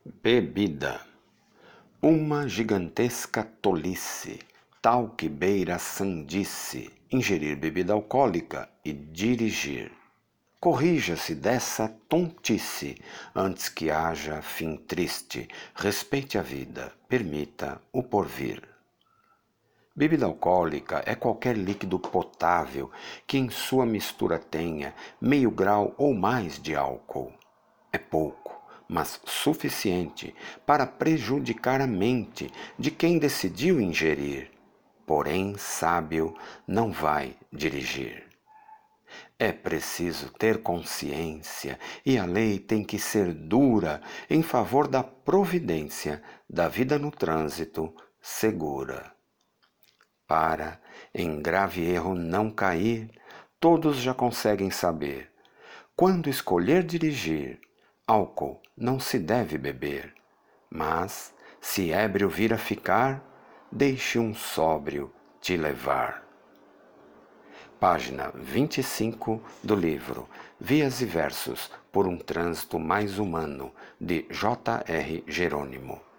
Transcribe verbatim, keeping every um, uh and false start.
Bebida. Uma gigantesca tolice, tal que beira a sandice, ingerir bebida alcoólica e dirigir. Corrija-se dessa tontice, antes que haja fim triste. Respeite a vida, permita o porvir. Bebida alcoólica é qualquer líquido potável que em sua mistura tenha meio grau ou mais de álcool. É pouco, mas suficiente para prejudicar a mente de quem decidiu ingerir. Porém, sábio não vai dirigir. É preciso ter consciência e a lei tem que ser dura em favor da providência da vida no trânsito segura. Para, em grave erro não cair, todos já conseguem saber. Quando escolher dirigir, álcool não se deve beber, mas, se ébrio vir a ficar, deixe um sóbrio te levar. Página vinte e cinco do livro Vias e Versos por um Trânsito Mais Humano, de J R Jerônimo.